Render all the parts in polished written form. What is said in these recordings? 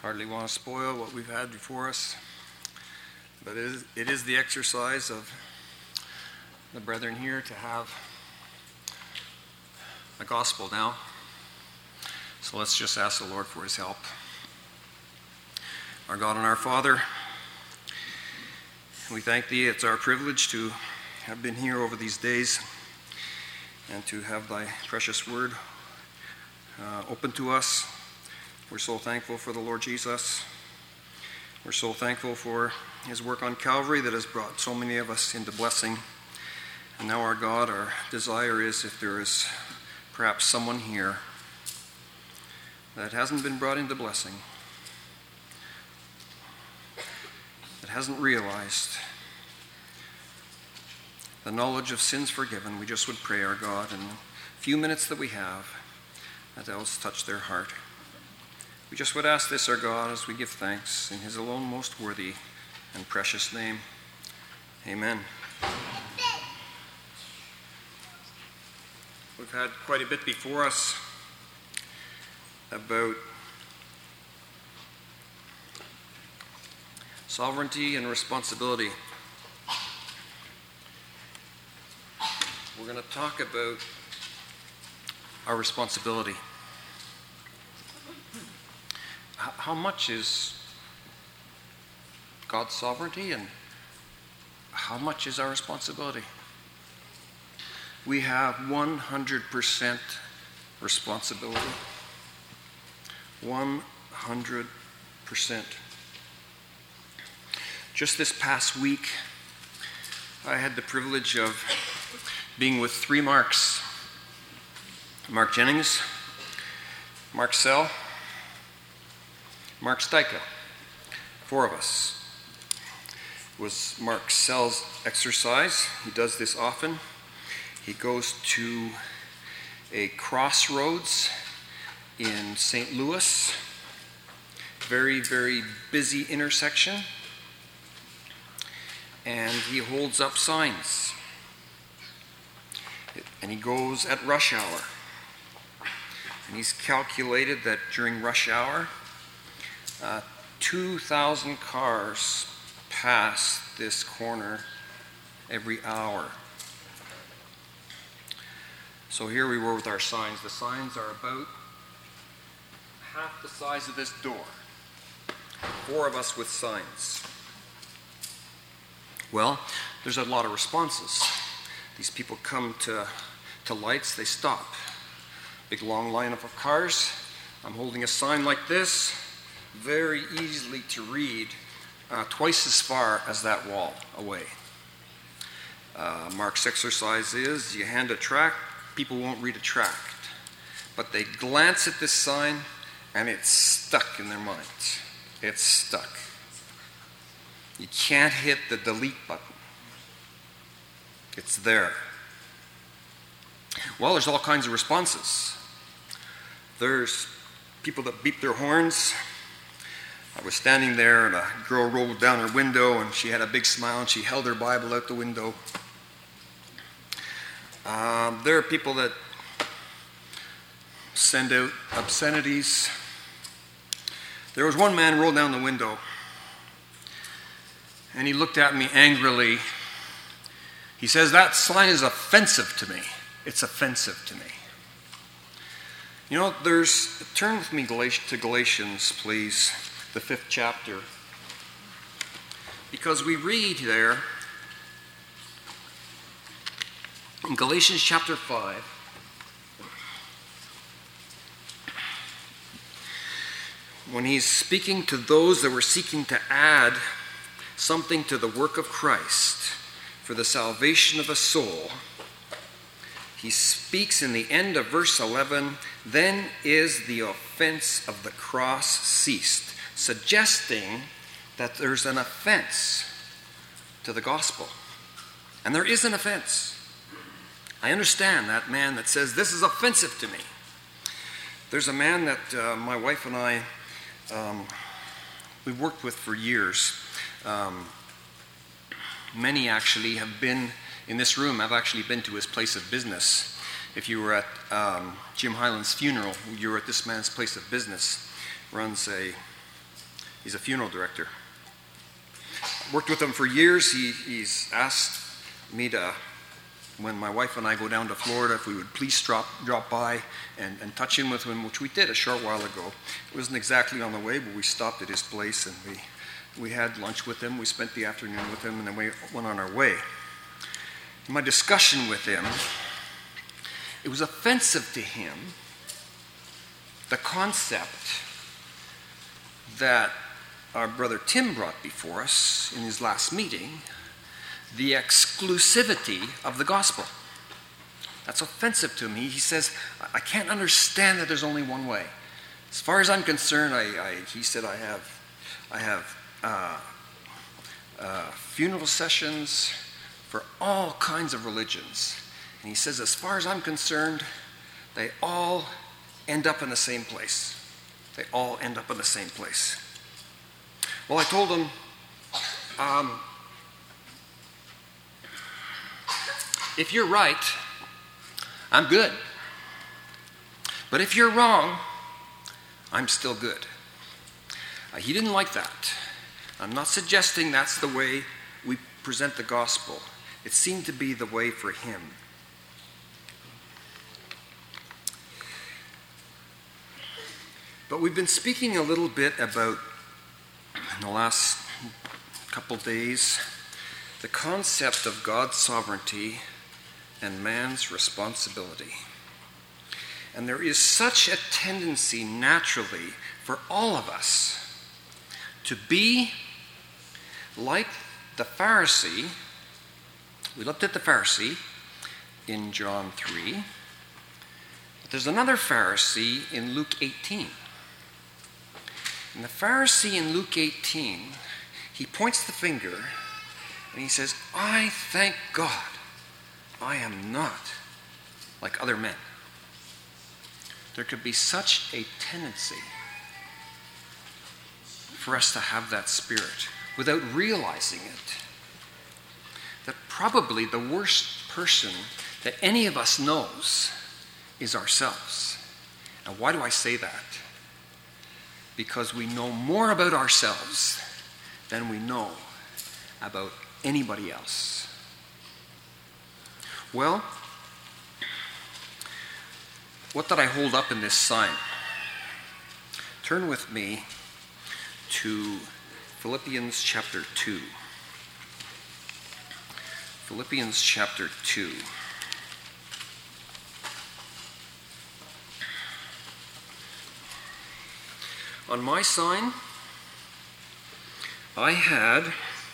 hardly want to spoil what we've had before us, but it is the exercise of the brethren here to have a gospel now. So let's just ask the Lord for his help. Our God and our Father, we thank thee. It's our privilege to have been here over these days and to have thy precious word open to us. We're so thankful for the Lord Jesus. We're so thankful for his work on Calvary that has brought so many of us into blessing. And now, our God, our desire is, if there is perhaps someone here that hasn't been brought into blessing, that hasn't realized the knowledge of sins forgiven, we just would pray, our God, in the few minutes that we have, that thou wouldst touch their heart. We just would ask this, our God, as we give thanks in his alone most worthy and precious name. Amen. We've had quite a bit before us about sovereignty and responsibility. We're going to talk about our responsibility. How much is God's sovereignty and how much is our responsibility? We have 100% responsibility. 100%. Just this past week, I had the privilege of being with three Marks. Mark Jennings, Mark Sell, Mark Styka. Four of us. It was Mark Sell's exercise. He does this often. He goes to a crossroads in St. Louis. Very, very busy intersection. And he holds up signs. And he goes at rush hour. And he's calculated that during rush hour, 2,000 cars pass this corner every hour. So here we were with our signs. The signs are about half the size of this door. Four of us with signs. Well, there's a lot of responses. These people come to lights, they stop. Big long line of cars. I'm holding a sign like this, very easily to read, twice as far as that wall away. Mark's exercise is, you hand a tract, people won't read a tract, but they glance at this sign and it's stuck in their minds. It's stuck. You can't hit the delete button. It's there. Well, there's all kinds of responses. There's people that beep their horns. I was standing there and a girl rolled down her window and she had a big smile and she held her Bible out the window. There are people that send out obscenities. There was one man rolled down the window and he looked at me angrily. He says, "That sign is offensive to me. It's offensive to me." You know, turn with me to Galatians, please, the 5th chapter. Because we read there, in Galatians chapter 5, when he's speaking to those that were seeking to add something to the work of Christ for the salvation of a soul, he speaks in the end of verse 11, "Then is the offense of the cross ceased," suggesting that there's an offense to the gospel. And there is an offense. I understand that man that says, "This is offensive to me." There's a man that my wife and I, we've worked with for years. Many actually have been in this room. I've actually been to his place of business. If you were at Jim Highland's funeral, you were at this man's place of business. Runs a He's a funeral director. Worked with him for years. He's asked me to, when my wife and I go down to Florida, if we would please drop by and touch in with him, which we did a short while ago. It wasn't exactly on the way, but we stopped at his place and we had lunch with him. We spent the afternoon with him, and then we went on our way. In my discussion with him, it was offensive to him, the concept that our brother Tim brought before us in his last meeting, the exclusivity of the gospel. That's offensive to me. He says, I can't understand that there's only one way. As far as I'm concerned, he said, I have funeral sessions for all kinds of religions. And he says, as far as I'm concerned, they all end up in the same place. They all end up in the same place. Well, I told him, if you're right, I'm good. But if you're wrong, I'm still good. He didn't like that. I'm not suggesting that's the way we present the gospel. It seemed to be the way for him. But we've been speaking a little bit about, in the last couple days, the concept of God's sovereignty and man's responsibility. And there is such a tendency naturally for all of us to be like the Pharisee. We looked at the Pharisee in John 3. But there's another Pharisee in Luke 18. And the Pharisee in Luke 18, he points the finger and he says, I thank God I am not like other men. There could be such a tendency for us to have that spirit without realizing it. That probably the worst person that any of us knows is ourselves. And why do I say that? Because we know more about ourselves than we know about anybody else. Well, what did I hold up in this sign? Turn with me to Philippians chapter 2. Philippians chapter 2. On my sign, I had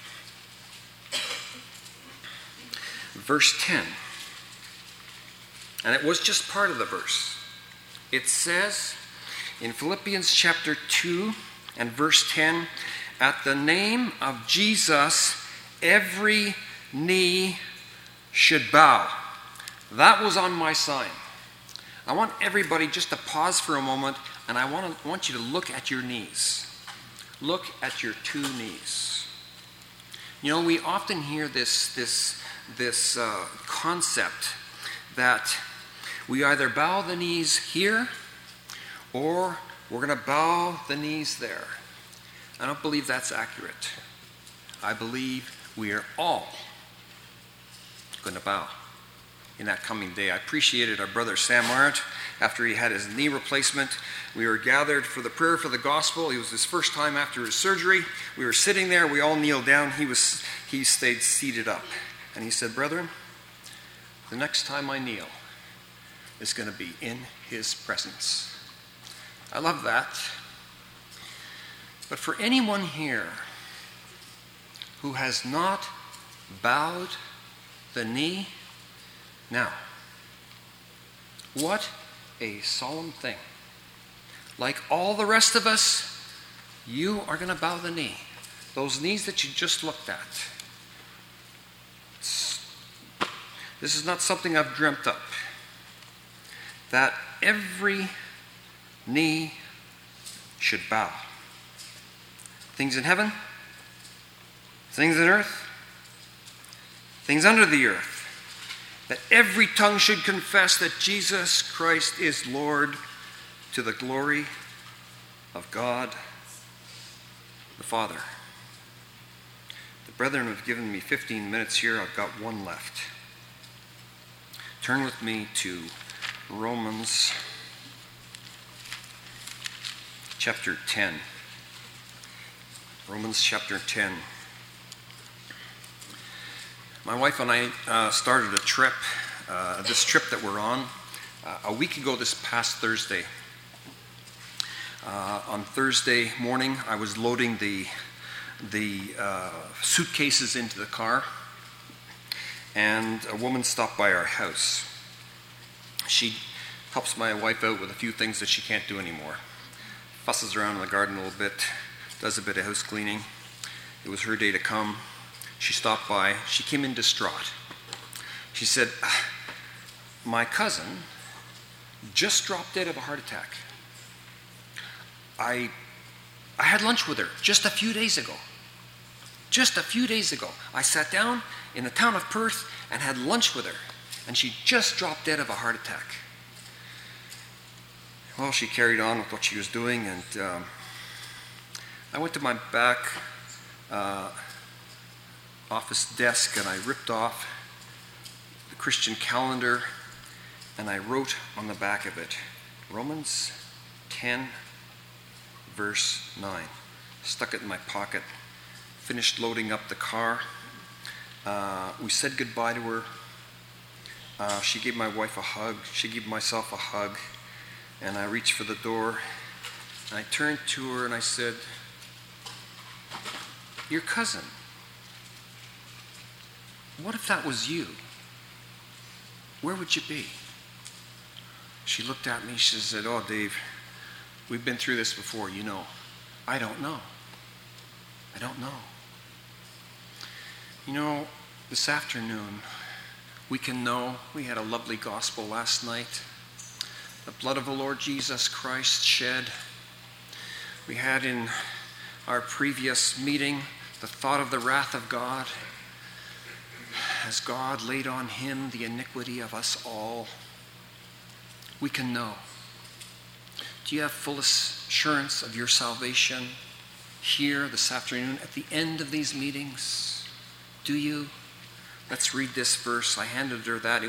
verse 10. And it was just part of the verse. It says in Philippians chapter 2 and verse 10, at the name of Jesus, every knee should bow. That was on my sign. I want everybody just to pause for a moment, and I want you to look at your knees. Look at your two knees. You know, we often hear this concept that we either bow the knees here or we're going to bow the knees there. I don't believe that's accurate. I believe we are all going to bow in that coming day. I appreciated our brother Sam Arndt after he had his knee replacement. We were gathered for the prayer for the gospel. It was his first time after his surgery. We were sitting there. We all kneeled down. He stayed seated up. And he said, brethren, the next time I kneel is going to be in his presence. I love that. But for anyone here who has not bowed the knee, now, what a solemn thing. Like all the rest of us, you are going to bow the knee. Those knees that you just looked at. This is not something I've dreamt up. That every knee should bow. Things in heaven, things in earth, things under the earth. That every tongue should confess that Jesus Christ is Lord, to the glory of God the Father. The brethren have given me 15 minutes here. I've got one left. Turn with me to Romans chapter 10. Romans chapter 10. My wife and I started a trip, this trip that we're on, a week ago this past Thursday. On Thursday morning, I was loading the suitcases into the car, and a woman stopped by our house. She helps my wife out with a few things that she can't do anymore. Fusses around in the garden a little bit, does a bit of house cleaning. It was her day to come. She stopped by. She came in distraught. She said, my cousin just dropped dead of a heart attack. I had lunch with her just a few days ago. Just a few days ago. I sat down in the town of Perth and had lunch with her, and she just dropped dead of a heart attack. Well, she carried on with what she was doing, and I went to my back office desk and I ripped off the Christian calendar and I wrote on the back of it, Romans 10, verse 9. Stuck it in my pocket, finished loading up the car. We said goodbye to her. She gave my wife a hug. She gave myself a hug. And I reached for the door. And I turned to her and I said, your cousin, what if that was you? Where would you be? She looked at me. She said, oh, Dave, we've been through this before, you know. I don't know. I don't know. You know, this afternoon, we can know we had a lovely gospel last night. The blood of the Lord Jesus Christ shed. We had in our previous meeting the thought of the wrath of God as God laid on him the iniquity of us all. We can know. Do you have full assurance of your salvation here this afternoon at the end of these meetings? Do you? Let's read this verse. I handed her that. I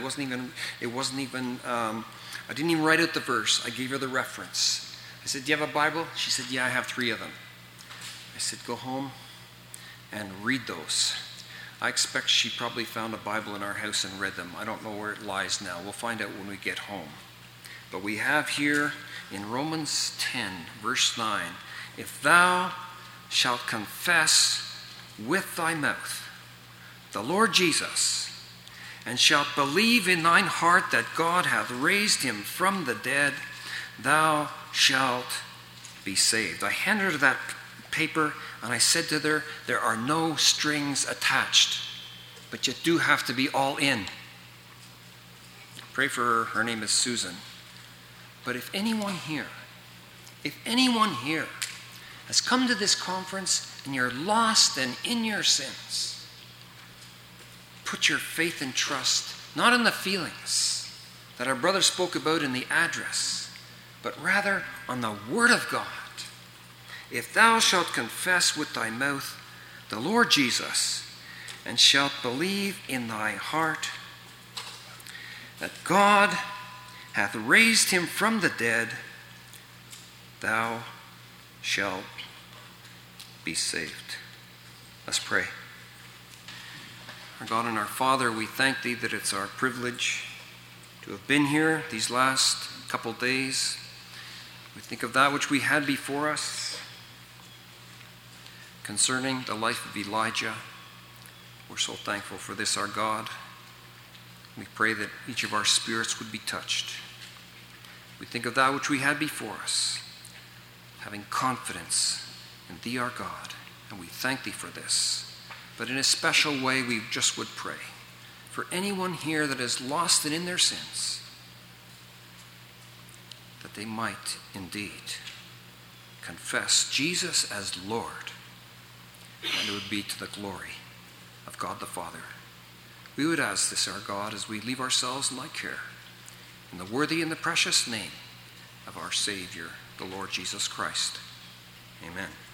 didn't even write out the verse. I gave her the reference. I said, do you have a Bible? She said, yeah, I have 3 of them. I said, go home and read those. I expect she probably found a Bible in our house and read them. I don't know where it lies now. We'll find out when we get home. But we have here in Romans 10, verse 9, if thou shalt confess with thy mouth the Lord Jesus, and shalt believe in thine heart that God hath raised him from the dead, thou shalt be saved. I handed her that paper, and I said to her, there are no strings attached, but you do have to be all in. Pray for her. Her name is Susan. But if anyone here has come to this conference and you're lost and in your sins, put your faith and trust not in the feelings that our brother spoke about in the address, but rather on the Word of God. If thou shalt confess with thy mouth the Lord Jesus, and shalt believe in thy heart that God hath raised him from the dead, thou shalt be saved. Let's pray. Our God and our Father, we thank thee that it's our privilege to have been here these last couple days. We think of that which we had before us concerning the life of Elijah. We're so thankful for this, our God. We pray that each of our spirits would be touched. We think of that which we had before us, having confidence in thee, our God, and we thank thee for this. But in a special way, we just would pray for anyone here that is lost and in their sins, that they might indeed confess Jesus as Lord, and it would be to the glory of God the Father. We would ask this, our God, as we leave ourselves in thy care, in the worthy and the precious name of our Savior, the Lord Jesus Christ. Amen.